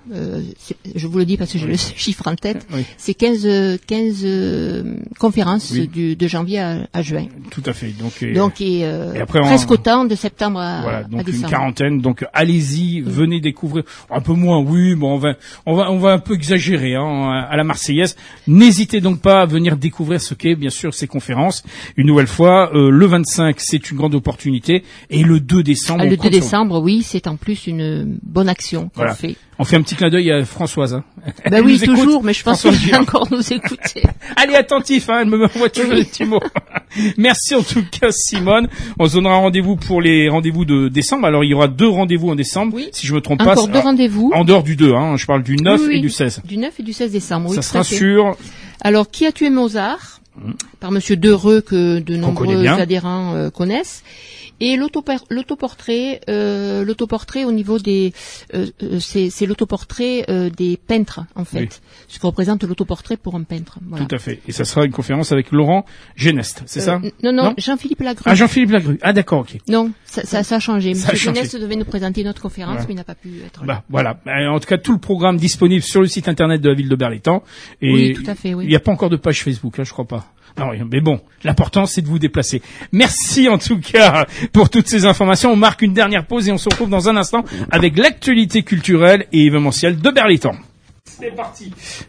Je vous le dis parce que j'ai le chiffre en tête. C'est 15 conférences de janvier à juin. Tout à fait. Donc et après, presque autant de septembre à donc décembre. Une quarantaine. Donc allez-y, venez découvrir. Un peu moins, on va un peu exagérer à la Marseillaise. N'hésitez donc pas à venir découvrir ce qu'est bien sûr ces conférences. Une nouvelle fois, le 25 c'est une grande opportunité et le 2 décembre. Le 2 décembre, c'est en plus une bonne action qu'on fait. On fait un petit clin d'œil à Françoise. Oui, toujours, mais je pense qu'elle va encore nous écouter. Elle est attentive, elle me envoie toujours des petits mots. Merci en tout cas, Simone. On se donnera rendez-vous pour les rendez-vous de décembre. Alors, il y aura 2 rendez-vous en décembre, si je me trompe pas. Encore 2 rendez-vous. En dehors du 2, je parle du 9 et du 16. Du 9 et du 16 décembre, ça sera sûr. Alors, Qui a tué Mozart? Par monsieur Dereux, que de nombreux adhérents connaissent. Et l'autoportrait au niveau des, c'est l'autoportrait des peintres en fait, ce que représente l'autoportrait pour un peintre. Voilà. Tout à fait. Et ça sera une conférence avec Laurent Geneste, c'est ça? Non, Jean-Philippe Lagrue. Ah, Jean-Philippe Lagrue. Ah, d'accord, ok. Non, ça a changé. Monsieur Geneste devait nous présenter une autre conférence, mais il n'a pas pu être là. Voilà. En tout cas, tout le programme disponible sur le site internet de la ville de Berlétan. Et oui, tout à fait. Il n'y a pas encore de page Facebook, je crois pas. Non, mais bon, l'important c'est de vous déplacer. Merci en tout cas pour toutes ces informations. On marque une dernière pause et on se retrouve dans un instant avec l'actualité culturelle et événementielle de Berlétan. C'est parti.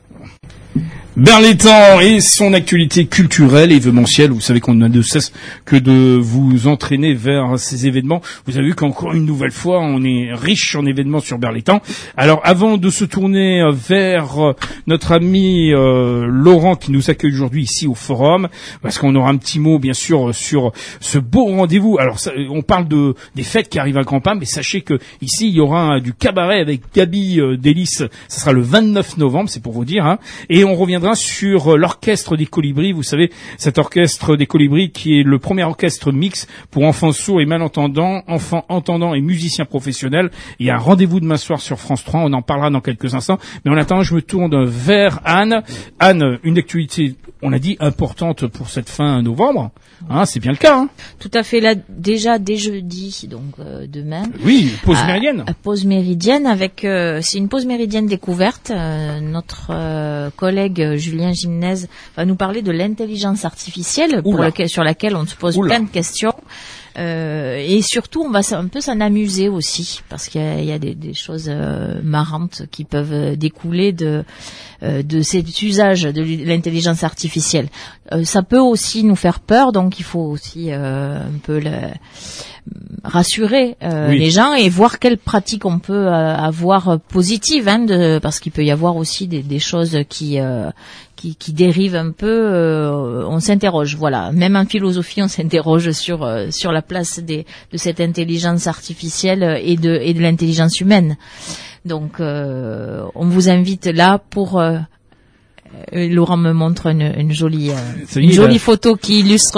Berlétan et son actualité culturelle et événementielle. Vous savez qu'on n'a de cesse que de vous entraîner vers ces événements. Vous avez vu qu'encore une nouvelle fois, on est riche en événements sur Berlétan. Alors, avant de se tourner vers notre ami Laurent qui nous accueille aujourd'hui ici au forum, parce qu'on aura un petit mot bien sûr sur ce beau rendez-vous. Alors, on parle des fêtes qui arrivent à grands pas, mais sachez que ici il y aura du cabaret avec Gabi Délice. Ça sera le 29 novembre, c'est pour vous dire. Et on reviendra reviendra sur l'orchestre des Colibris. Vous savez, cet orchestre des Colibris qui est le premier orchestre mix pour enfants sourds et malentendants, enfants entendants et musiciens professionnels. Il y a un rendez-vous demain soir sur France 3. On en parlera dans quelques instants. Mais en attendant, je me tourne vers Anne. Anne, une actualité, on a dit, importante pour cette fin novembre. Hein, c'est bien le cas. Hein. Tout à fait. Là, déjà dès jeudi, donc demain. Oui, pause méridienne. Pause méridienne avec, c'est une pause méridienne découverte. Notre collègue Julien Gimnez va nous parler de l'intelligence artificielle sur laquelle on se pose plein de questions. Et surtout, on va un peu s'en amuser aussi, parce qu'il y a des choses marrantes qui peuvent découler de cet usage de l'intelligence artificielle. Ça peut aussi nous faire peur, donc il faut aussi un peu rassurer les gens et voir quelles pratiques on peut avoir positives, parce qu'il peut y avoir aussi des choses qui dérivent un peu. On s'interroge, voilà. Même en philosophie, on s'interroge sur la place de cette intelligence artificielle et de l'intelligence humaine. Donc, on vous invite là pour. Laurent me montre une jolie photo qui illustre.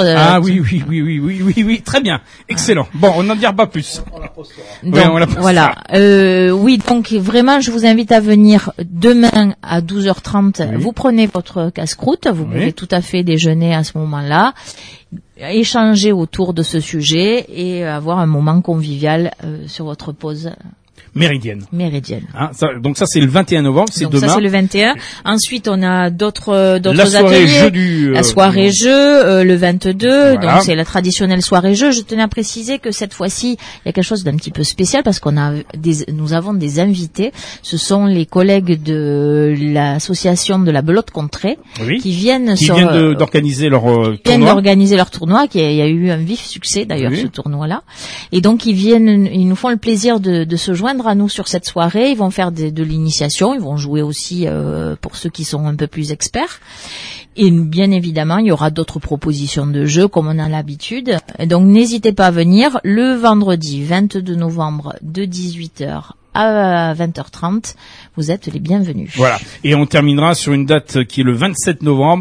Oui, très bien, excellent. Bon, on n'en dira pas plus. Donc, voilà. Oui, donc vraiment, je vous invite à venir demain à 12h30. Oui. Vous prenez votre casse-croûte, vous pouvez tout à fait déjeuner à ce moment-là, échanger autour de ce sujet et avoir un moment convivial sur votre pause. Méridienne. Hein, donc ça c'est le 21 novembre, c'est demain. Ça c'est le 21. Ensuite on a d'autres ateliers. La soirée jeu le 22. Voilà. Donc c'est la traditionnelle soirée jeu. Je tenais à préciser que cette fois-ci il y a quelque chose d'un petit peu spécial parce nous avons des invités. Ce sont les collègues de l'association de la Belote Contrée qui viennent d'organiser leur tournoi. Il y a eu un vif succès d'ailleurs ce tournoi-là. Et donc ils nous font le plaisir de se joindre à nous sur cette soirée. Ils vont faire de l'initiation, ils vont jouer aussi pour ceux qui sont un peu plus experts. Et bien évidemment, il y aura d'autres propositions de jeux comme on a l'habitude. Donc n'hésitez pas à venir le vendredi 22 novembre de 18h à 20h30. Vous êtes les bienvenus. Voilà. Et on terminera sur une date qui est le 27 novembre,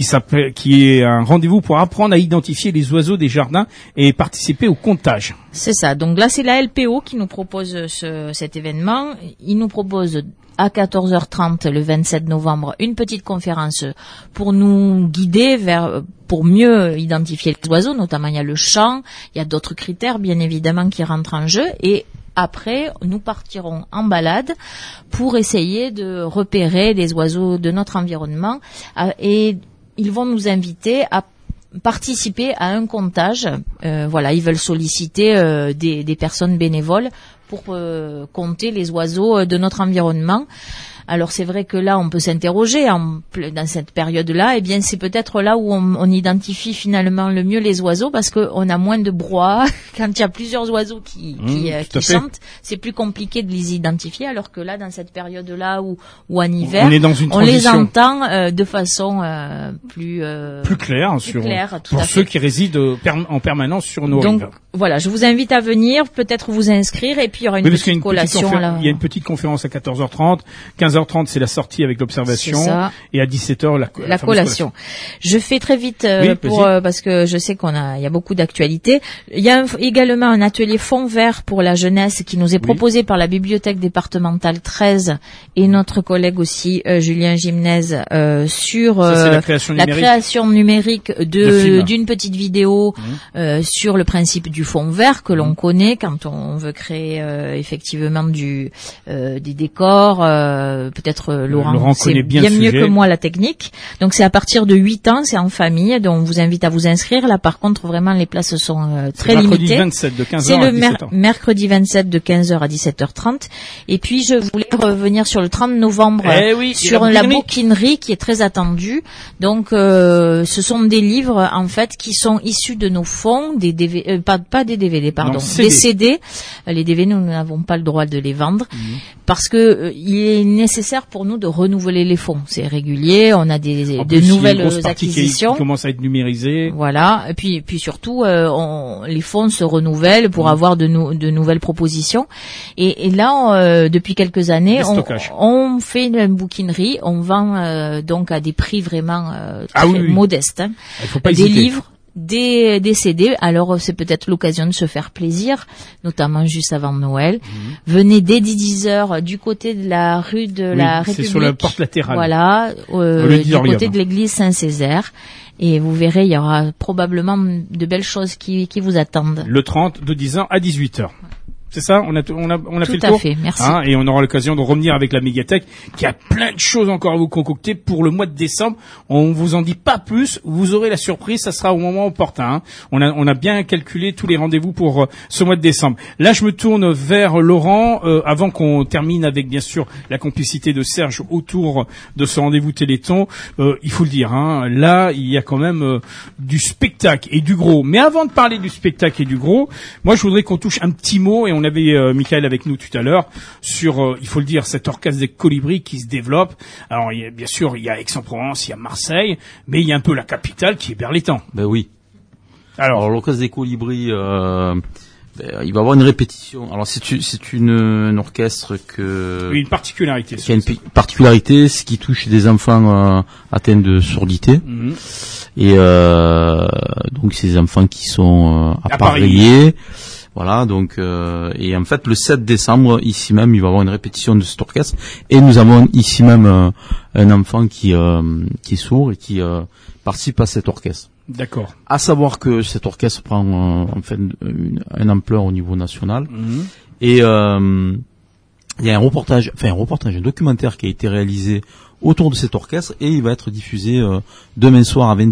qui est un rendez-vous pour apprendre à identifier les oiseaux des jardins et participer au comptage. C'est ça. Donc là, c'est la LPO qui nous propose cet événement. Il nous propose à 14h30 le 27 novembre une petite conférence pour nous guider pour mieux identifier les oiseaux. Notamment, il y a le chant, il y a d'autres critères bien évidemment qui rentrent en jeu et après, nous partirons en balade pour essayer de repérer les oiseaux de notre environnement et ils vont nous inviter à participer à un comptage. Ils veulent solliciter des personnes bénévoles pour compter les oiseaux de notre environnement. Alors c'est vrai que là on peut s'interroger dans cette période-là, bien c'est peut-être là où on identifie finalement le mieux les oiseaux parce qu'on a moins de brouhaha. Quand il y a plusieurs oiseaux qui chantent, c'est plus compliqué de les identifier, alors que là dans cette période-là ou en hiver, on les entend de façon plus claire pour ceux qui résident en permanence sur nos rives. Voilà, je vous invite à venir, peut-être vous inscrire et puis il y aura une petite collation. Il y a une petite conférence à 14h30, 15h30 c'est la sortie avec l'observation et à 17h la collation. Je fais très vite parce que je sais il y a beaucoup d'actualités. Il y a également un atelier fond vert pour la jeunesse qui nous est proposé par la bibliothèque départementale 13 et notre collègue aussi Julien Gimnez sur la création numérique d'une petite vidéo sur le principe du fond vert que l'on connaît quand on veut créer effectivement des décors. Peut-être Laurent sait bien mieux que moi la technique. Donc c'est à partir de 8 ans, c'est en famille, donc on vous invite à vous inscrire. Là par contre vraiment les places sont très limitées. C'est le mercredi 27 de 15h à 17h30. Et puis je voulais revenir sur le 30 novembre sur la bouquinerie qui est très attendue. Donc ce sont des livres en fait qui sont issus de nos fonds, des DVD, pas des DVD pardon, des CD. Les DVD nous n'avons pas le droit de les vendre parce que il est nécessaire nécessaire pour nous de renouveler les fonds. C'est régulier, on a de nouvelles acquisitions. Qui commencent à être numérisées. Voilà. Et puis surtout, les fonds se renouvellent pour avoir de nouvelles propositions. Et là, depuis quelques années, on fait une bouquinerie, on vend donc à des prix vraiment très modestes. Hein. Il faut pas des hésiter. Livres. Des CD, alors c'est peut-être l'occasion de se faire plaisir, notamment juste avant Noël. Venez dès 10h du côté de la rue de la République. C'est sur la porte latérale. Voilà, du côté de l'église Saint-Césaire. Et vous verrez, il y aura probablement de belles choses qui vous attendent. Le 30 de 10h à 18h. C'est ça, on a fait le tour. Tout à fait, merci. Et on aura l'occasion de revenir avec la médiathèque qui a plein de choses encore à vous concocter pour le mois de décembre. On vous en dit pas plus, vous aurez la surprise, ça sera au moment opportun. On a bien calculé tous les rendez-vous pour ce mois de décembre. Là, je me tourne vers Laurent avant qu'on termine avec bien sûr la complicité de Serge autour de ce rendez-vous Téléthon. Il faut le dire, là, il y a quand même du spectacle et du gros. Mais avant de parler du spectacle et du gros, moi, je voudrais qu'on touche un petit mot et on avait Michael avec nous tout à l'heure sur, il faut le dire, cet orchestre des Colibris qui se développe. Alors, bien sûr, il y a Aix-en-Provence, il y a Marseille, mais il y a un peu la capitale qui est Berlétan. Ben oui. Alors l'orchestre des Colibris, il va y avoir une répétition. Alors c'est un orchestre une particularité. Qui a une particularité, ce qui touche des enfants atteints de surdité. Et donc ces enfants qui sont appareillés. Voilà, donc et en fait le 7 décembre ici même il va y avoir une répétition de cet orchestre et nous avons ici même un enfant qui est sourd et qui participe à cet orchestre. D'accord. À savoir que cet orchestre prend en fait une ampleur au niveau national et il y a un documentaire qui a été réalisé autour de cet orchestre et il va être diffusé demain soir à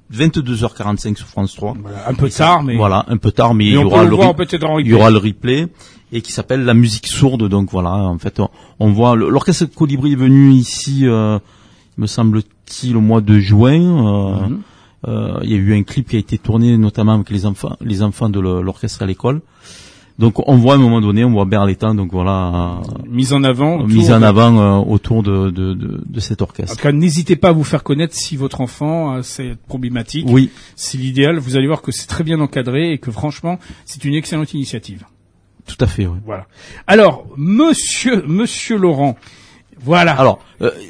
22h45 sur France 3. Voilà, un peu tard, mais il y aura le replay et qui s'appelle La musique sourde. Donc voilà, en fait, on voit l'orchestre Colibri est venu ici, me semble-t-il, au mois de juin. Il y a eu un clip qui a été tourné notamment avec les enfants de l'orchestre à l'école. Donc on voit à un moment donné, on voit Berlétan, donc voilà, mise en avant autour de cet orchestre. En tout cas, n'hésitez pas à vous faire connaître si votre enfant a cette problématique. Oui. C'est l'idéal. Vous allez voir que c'est très bien encadré et que franchement, c'est une excellente initiative. Tout à fait, oui. Voilà. Alors, monsieur Laurent, voilà. Alors,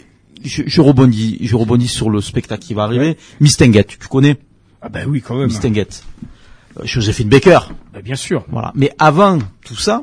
je rebondis sur le spectacle qui va arriver. Ouais. Mistinguett, tu connais? Ah ben oui, quand même. Mistinguett. Joséphine Baker. Ben bien sûr. Voilà. Mais avant tout ça,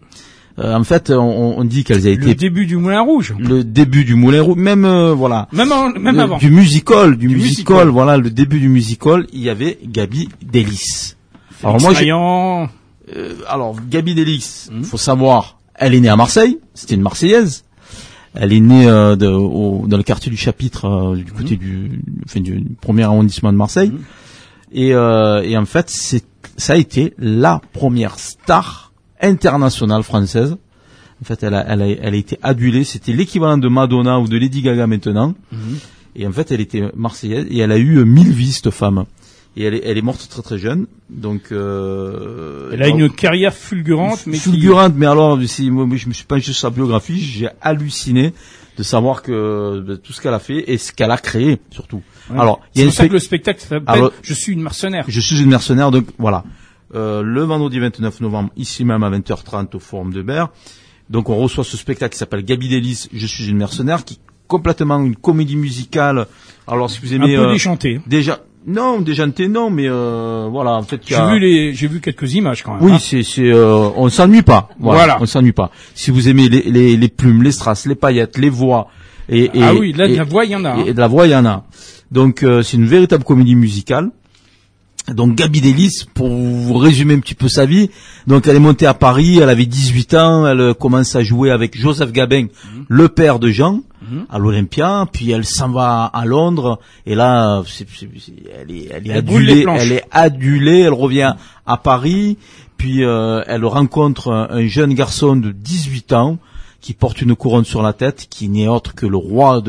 en fait, on dit qu'elles avaient été le début du Moulin Rouge. Le début du Moulin Rouge, même voilà. Même avant. Du musical, voilà, le début du musical, il y avait Gaby Delis. Alors moi, alors Gaby Delis, faut savoir, elle est née à Marseille. C'était une Marseillaise. Elle est née dans le quartier du Chapitre, du côté du premier arrondissement de Marseille. Et en fait, ça a été la première star internationale française. En fait, elle a été adulée. C'était l'équivalent de Madonna ou de Lady Gaga maintenant. Et en fait, elle était marseillaise et elle a eu 1000 vies, cette femme. Et elle est morte très très jeune. Donc, elle a une carrière fulgurante, mais mais alors, moi, je me suis penché sur sa biographie, j'ai halluciné de savoir que tout ce qu'elle a fait et ce qu'elle a créé surtout. Ouais. Alors, c'est pour ça que le spectacle s'appelle Je suis une mercenaire. Je suis une mercenaire, donc voilà. Le vendredi 29 novembre, ici même à 20h30 au Forum de Berre. Donc on reçoit ce spectacle qui s'appelle Gaby Delis, Je suis une mercenaire, qui est complètement une comédie musicale. Alors si vous aimez un peu déjanté. Déjanté non, mais voilà, en fait j'ai vu quelques images quand même. Oui, c'est on s'ennuie pas. Voilà. On s'ennuie pas. Si vous aimez les plumes, les strass, les paillettes, les voix oui, là de la voix il y en a. Et de la voix il y en a. Donc c'est une véritable comédie musicale. Donc Gaby Delis, pour vous résumer un petit peu sa vie, donc elle est montée à Paris, elle avait 18 ans, elle commence à jouer avec Joseph Gabin, le père de Jean, à l'Olympia, puis elle s'en va à Londres, et là, elle est adulée, elle revient à Paris, puis elle rencontre un jeune garçon de 18 ans, qui porte une couronne sur la tête, qui n'est autre que le roi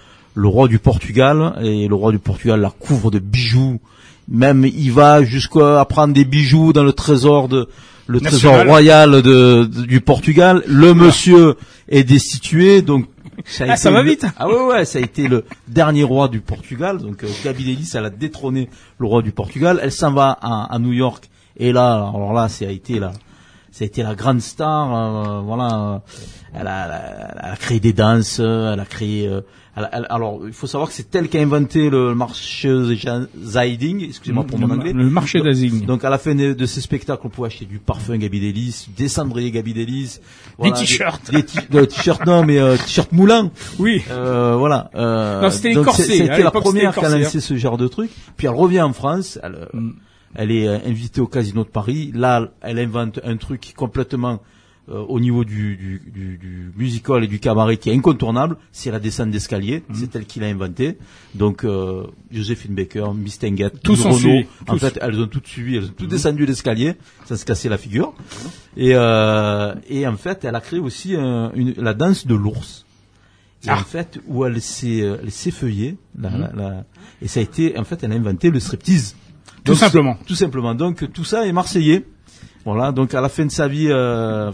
du Portugal, et le roi du Portugal la couvre de bijoux. Même il va jusqu'à prendre des bijoux dans le trésor trésor royal du Portugal. Le monsieur est destitué, donc Ça va vite. Ah ouais, ça a été le dernier roi du Portugal. Donc Gabi Delis, elle a détrôné le roi du Portugal. Elle s'en va à New York. Et là, alors là, ça a été la grande star. Voilà, elle a créé des danses, elle a créé. Alors, il faut savoir que c'est elle qui a inventé le merchandising, excusez-moi pour mon anglais. Le merchandising. Donc, à la fin de ces spectacles, on pouvait acheter du parfum Gabi Delis, des cendriers Gabi Delis, voilà, des t-shirts. Des t-shirts, non, mais t-shirts moulants. Oui. Voilà. Non, c'était les corsets. C'était la première qui a lancé ce genre de truc. Puis elle revient en France. Elle est invitée au Casino de Paris. Là, elle invente un truc complètement au niveau du musical et du cabaret qui est incontournable, c'est la descente d'escalier. C'est elle qui l'a inventé. Donc Joséphine Baker, Miss Tenguet, tous ont suivi. En fait, elles ont toutes suivi, elles ont toutes descendu l'escalier, ça se cassait la figure. Et en fait, elle a créé aussi la danse de l'ours. Et en fait, où elle s'est feuillée, et ça a été, en fait, elle a inventé le striptease. Tout simplement. Tout simplement. Donc tout ça est marseillais. Voilà, donc à la fin de sa vie, elle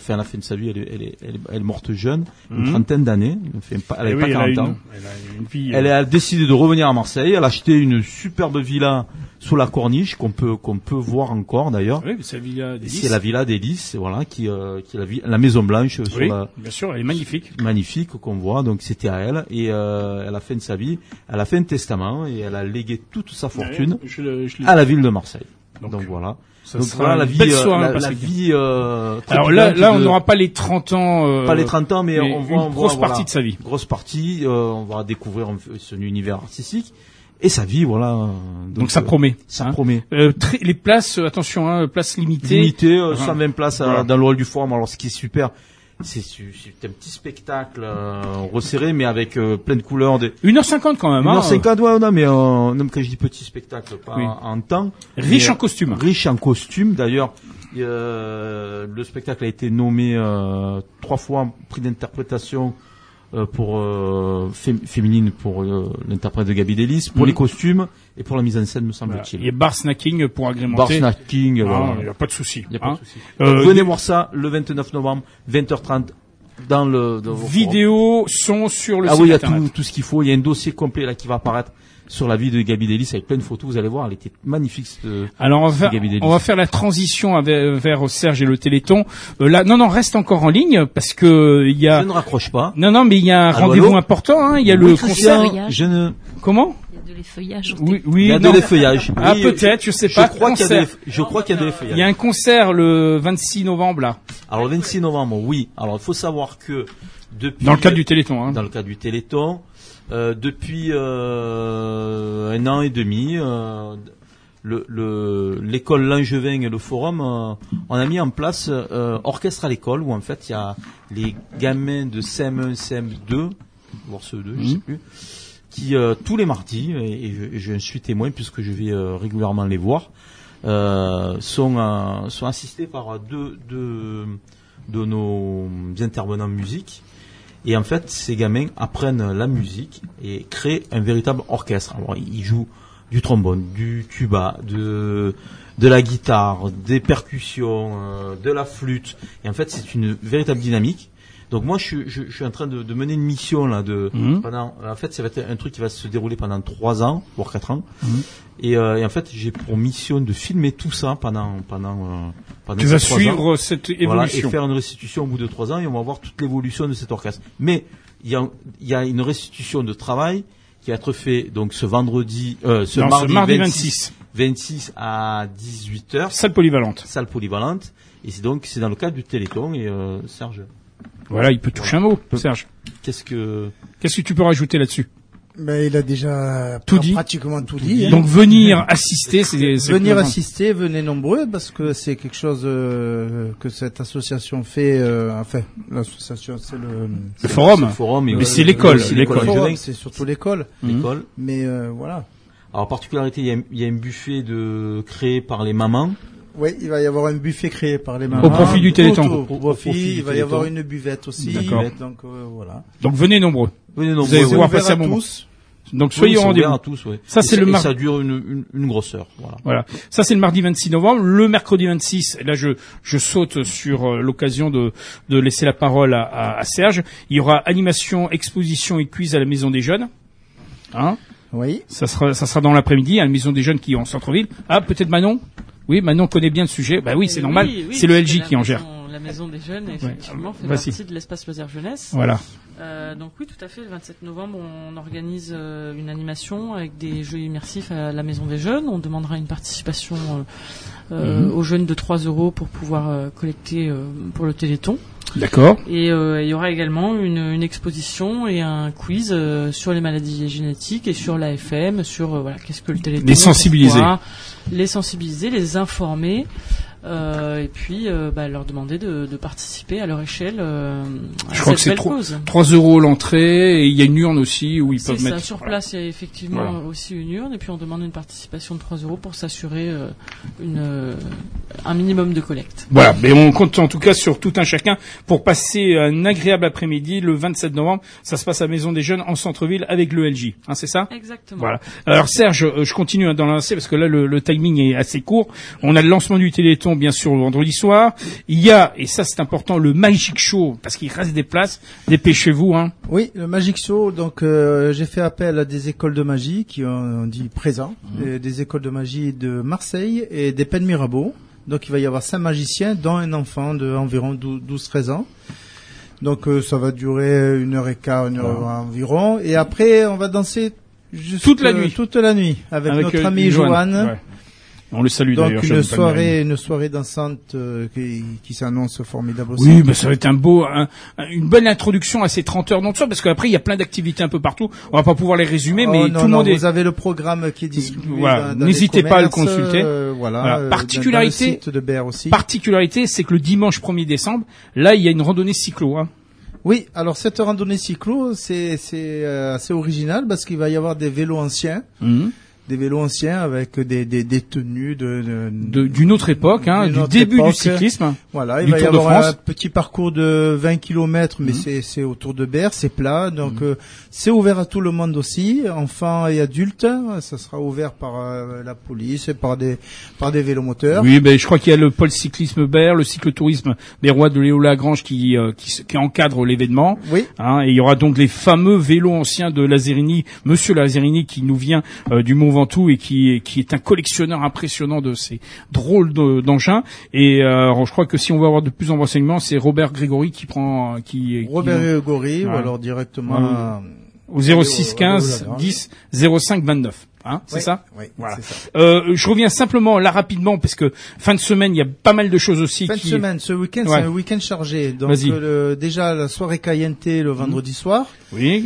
est morte jeune, une trentaine d'années, elle avait pas 40 ans. Elle a décidé de revenir à Marseille, elle a acheté une superbe villa sous la Corniche qu'on peut voir encore d'ailleurs. Oui, c'est la villa d'Hélice. C'est la villa d'Hélice, voilà, qui est la Maison Blanche sur bien sûr, elle est magnifique. Magnifique qu'on voit, donc c'était à elle et à la fin de sa vie, elle a fait un testament et elle a légué toute sa fortune à la ville de Marseille. Donc voilà. Donc voilà la vie, la vie. Alors là, on n'aura pas les 30 ans. Pas les 30 ans, mais on voit une grosse partie de sa vie. Grosse partie. On va découvrir son univers artistique et sa vie, voilà. Donc ça promet. Ça promet. Les places, attention, places limitées. Limitées, 120 places dans le hall du Forum. Alors ce qui est super. C'est un petit spectacle resserré, mais avec plein de couleurs. 1h50 quand même. 1h50, ouais, non, mais quand je dis petit spectacle, pas en temps. Riche en costumes. Riche en costumes. D'ailleurs, le spectacle a été nommé 3 fois prix d'interprétation pour féminine pour l'interprète de Gabi Delis, pour les costumes et pour la mise en scène, me semble-t-il. Et bar snacking pour agrémenter. Bar snacking, il n'y a pas de souci. Venez voir ça le 29 novembre, 20h30 dans le vidéos sont sur le site oui, il y a internet. tout ce qu'il faut. Il y a un dossier complet là qui va apparaître sur la vie de Gabi Delis avec plein de photos. Vous allez voir, elle était magnifique. Alors on va faire la transition vers Serge et le Téléthon. Là, non, reste encore en ligne parce que il y a. Je ne raccroche pas. Non, mais il y a un rendez-vous important. Hein. Il y a le concert. Comment? De l'effeuillage. Oui, il y a de l'effeuillage. Ah, peut-être, je sais pas. Je crois qu'il y a de l'effeuillage. Il y a un concert le 26 novembre là. Alors le 26 novembre, oui. Alors il faut savoir que depuis. Dans le cadre du Téléthon. Hein. Dans le cadre du Téléthon. Depuis 1 an et demi, l'école Langevin et le Forum, on a mis en place orchestre à l'école où en fait il y a les gamins de CM1, CM2, voire CE2, je sais plus, qui tous les mardis et je suis témoin puisque je vais régulièrement les voir, sont assistés par deux de nos intervenants musique. Et en fait, ces gamins apprennent la musique et créent un véritable orchestre. Alors, ils jouent du trombone, du tuba, de la guitare, des percussions, de la flûte. Et en fait, c'est une véritable dynamique. Donc moi, je suis en train de mener une mission là en fait, ça va être un truc qui va se dérouler pendant 3 ans, voire 4 ans. Et en fait, j'ai pour mission de filmer tout ça pendant tu vas suivre cette évolution. Voilà, et faire une restitution au bout de 3 ans et on va voir toute l'évolution de cet orchestre. Mais il y a une restitution de travail qui va être fait donc ce mardi 26 à 18h. Salle polyvalente. Et c'est dans le cadre du Téléthon et Serge. Voilà, il peut toucher un mot, Serge. Qu'est-ce que tu peux rajouter là-dessus? Ben, il a déjà pratiquement tout dit. Donc venir assister, venir assister, venez nombreux parce que c'est quelque chose que cette association fait. L'association, c'est le forum. Mais c'est l'école. C'est surtout l'école. Mais voilà. Alors particularité, il y a un buffet créé par les mamans. Oui, il va y avoir un buffet créé par les mamans. Au profit du Téléthon. Au profit, il va y avoir une buvette aussi. D'accord. Donc voilà. Donc venez nombreux. Vous allez pouvoir passer un moment. Donc soyez au rendez-vous. À tous, ouais. Ça c'est le mardi. Ça dure une grosse heure. Voilà. Ça c'est le mardi 26 novembre. Le mercredi 26, là je saute sur l'occasion de laisser la parole à Serge. Il y aura animation, exposition et quiz à la Maison des Jeunes. Hein? Oui. Ça sera dans l'après-midi à la Maison des Jeunes qui est en centre-ville. Ah, peut-être Manon? Oui, Manon connaît bien le sujet. Bah oui, c'est normal. Oui, c'est le LJ qui en gère. La Maison des Jeunes, effectivement, fait partie de l'espace loisirs jeunesse. Voilà. Donc oui, tout à fait. Le 27 novembre, on organise une animation avec des jeux immersifs à la Maison des Jeunes. On demandera une participation aux jeunes de 3 € pour pouvoir collecter pour le Téléthon. D'accord. Et il y aura également une exposition et un quiz sur les maladies génétiques et sur l'AFM, sur qu'est-ce que le Téléthon. Les sensibiliser. Les sensibiliser, les informer. Et puis leur demander de participer à leur échelle je crois que c'est 3 € l'entrée et il y a une urne aussi où ils peuvent mettre. Sur place, il y a effectivement aussi une urne et puis on demande une participation de 3 € pour s'assurer un minimum de collecte. Voilà, mais on compte en tout cas sur tout un chacun pour passer un agréable après-midi le 27 novembre. Ça se passe à la Maison des Jeunes en centre-ville avec le LJ, hein, c'est ça? Exactement. Voilà. Alors Serge, je continue dans l'avancée parce que là le timing est assez court. On a le lancement du Téléthon bien sûr le vendredi soir. Il y a, et ça c'est important, le Magic Show, parce qu'il reste des places. Dépêchez-vous, hein. Oui, le Magic Show, donc j'ai fait appel à des écoles de magie qui ont dit présent, des écoles de magie de Marseille et des Pennes Mirabeau. Donc il va y avoir 5 magiciens, dont un enfant d'environ 12-13 ans. Donc ça va durer 1h15, 1h environ. Et après, on va danser toute la nuit avec notre ami Johan. Ouais. On le salue d'ailleurs. Donc une soirée dansante qui s'annonce formidable aussi. Oui, ça va être une bonne introduction à ces 30 heures non-stop parce qu'après il y a plein d'activités un peu partout. On va pas pouvoir les résumer, mais tout le monde vous avez le programme qui est distribué. Voilà. N'hésitez pas à le consulter. Particularité, dans le site de Berre aussi. Particularité, c'est que le dimanche 1er décembre, là il y a une randonnée cyclo. Hein. Oui, alors cette randonnée cyclo, c'est assez original parce qu'il va y avoir des vélos anciens. Des vélos anciens avec des tenues d'une autre époque, du début du cyclisme. Voilà, il va y avoir un petit parcours de 20 km, mais c'est autour de Berre, c'est plat, donc c'est ouvert à tout le monde aussi, enfants et adultes. Ça sera ouvert par la police et par des vélomoteurs. Oui, je crois qu'il y a le pôle cyclisme Berre, le cyclotourisme Berrois de Léo Lagrange qui encadre l'événement. Oui. Et il y aura donc les fameux vélos anciens de Lazerini, Monsieur Lazerini qui nous vient du Mont Ventoux et qui est un collectionneur impressionnant de ces drôles d'engins. Et je crois que si on veut avoir de plus en renseignements, c'est Robert Grégory Grégory, ou alors directement au 06 15 10 05 29. C'est ça? Oui, voilà. C'est ça. Je reviens simplement là rapidement parce que fin de semaine, il y a pas mal de choses aussi. Fin de semaine, ce week-end, c'est un week-end chargé. Donc déjà la soirée Cayente le vendredi soir. Oui.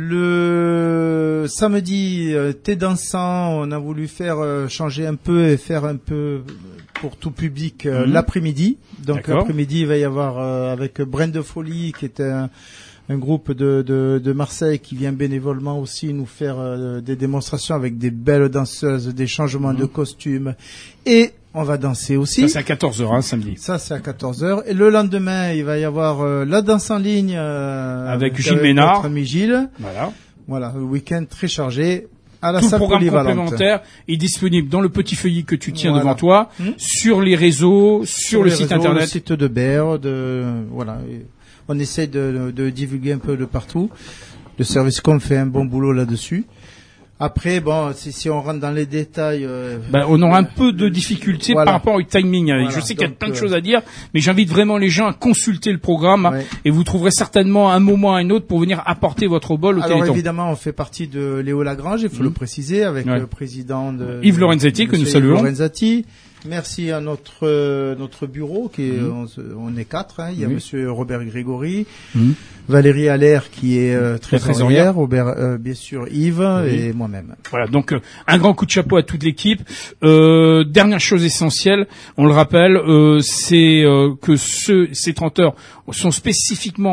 Le samedi, thé dansant, on a voulu faire changer un peu et faire un peu pour tout public l'après-midi. Donc l'après-midi, il va y avoir avec Brain de Folie qui est un groupe de Marseille qui vient bénévolement aussi nous faire des démonstrations avec des belles danseuses, des changements de costumes. Et on va danser aussi. Ça, c'est à 14h, samedi. Ça, c'est à 14h. Et le lendemain, il va y avoir la danse en ligne avec Gilles Ménard. Notre ami Gilles. Voilà, le week-end très chargé. À la salle polyvalente. Tout le programme complémentaire est disponible dans le petit feuillet que tu tiens devant toi, sur les réseaux, sur le site internet. Le site de Berre, voilà. On essaie de divulguer un peu de partout. Le service com fait un bon boulot là-dessus. Après, si on rentre dans les détails, on aura un peu de difficulté par rapport au timing. Voilà, je sais qu'il y a plein de choses à dire, mais j'invite vraiment les gens à consulter le programme et vous trouverez certainement un moment à un autre pour venir apporter votre bol au Téléthon. Alors évidemment, on fait partie de Léo Lagrange, il faut le préciser, avec le président Yves Lorenzati que nous saluons. Lorenzati. Merci à notre bureau qui est on est 4. Il y a Monsieur Robert Grégory, Valérie Allaire qui est trésorière, bien sûr Yves et moi-même. Voilà, donc un grand coup de chapeau à toute l'équipe. Dernière chose essentielle, on le rappelle, c'est que ces 30 heures sont spécifiquement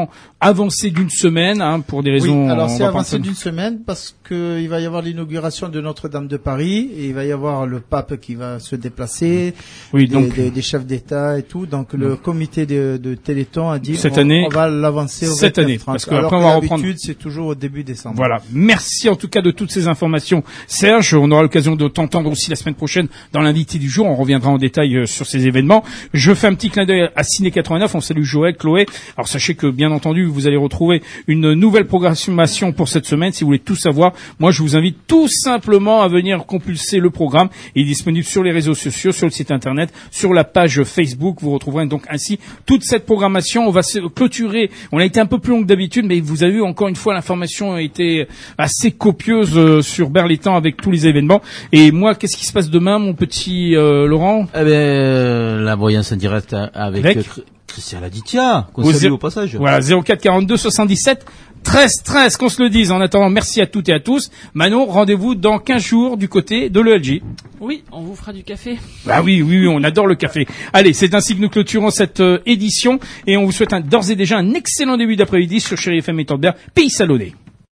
avancé d'une semaine, pour des raisons. Oui, alors c'est avancé d'une semaine parce que il va y avoir l'inauguration de Notre-Dame de Paris et il va y avoir le pape qui va se déplacer, des chefs d'État et tout. Donc le comité de Téléthon a dit on va l'avancer au 29-30. Parce que après on va reprendre. D'habitude c'est toujours au début décembre. Voilà. Merci en tout cas de toutes ces informations, Serge. On aura l'occasion de t'entendre aussi la semaine prochaine dans l'invité du jour. On reviendra en détail sur ces événements. Je fais un petit clin d'œil à Ciné 89. On salue Joël, Chloé. Alors sachez que bien entendu vous allez retrouver une nouvelle programmation pour cette semaine. Si vous voulez tout savoir, moi je vous invite tout simplement à venir compulser le programme. Il est disponible sur les réseaux sociaux, sur le site internet, sur la page Facebook. Vous retrouverez donc ainsi toute cette programmation. On va se clôturer. On a été un peu plus long que d'habitude, mais vous avez vu encore une fois l'information a été assez copieuse sur Berlétan avec tous les événements. Et moi, qu'est-ce qui se passe demain, mon petit Laurent? La voyance en direct avec Christian Laditia, qu'on salue au passage. Voilà, 04 42 77 13 13, qu'on se le dise. En attendant, merci à toutes et à tous. Manon, rendez-vous dans 15 jours du côté de l'ELJ. Oui, on vous fera du café. Ah oui, on adore le café. Allez, c'est ainsi que nous clôturons cette édition et on vous souhaite d'ores et déjà un excellent début d'après-midi sur Chéri FM et Tordberg, Pays Salonnais.